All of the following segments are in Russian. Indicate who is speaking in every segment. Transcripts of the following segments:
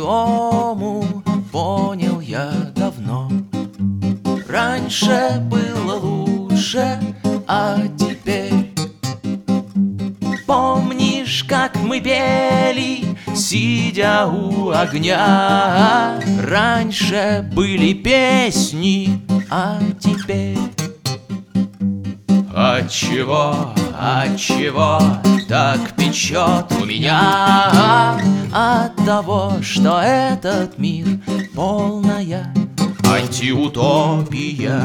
Speaker 1: по-другому, понял я давно. Раньше было лучше, а теперь. Помнишь, как мы пели, сидя у огня? Раньше были песни, а теперь. Отчего так печет у меня? От того, что этот мир полная антиутопия.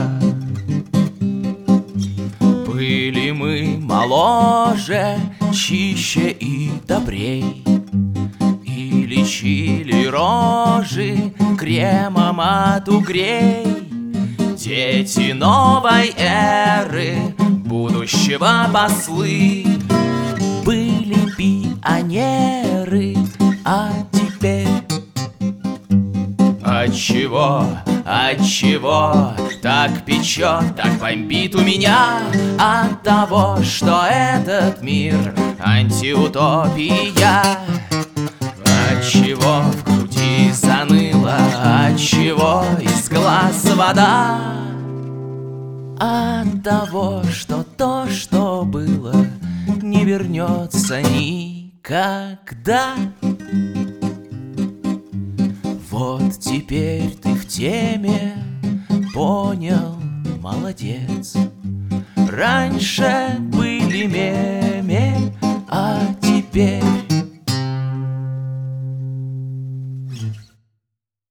Speaker 1: Были мы моложе, чище и добрей, и лечили рожи кремом от угрей. Дети новой эры, будущего послы, были пионеры, а теперь. Отчего так печет, так бомбит у меня? От того, что этот мир антиутопия. Отчего в груди заныло, отчего из глаз вода? От того, что то, что было, не вернется никогда. Вот теперь ты в теме, понял, молодец. Раньше были меме, а теперь.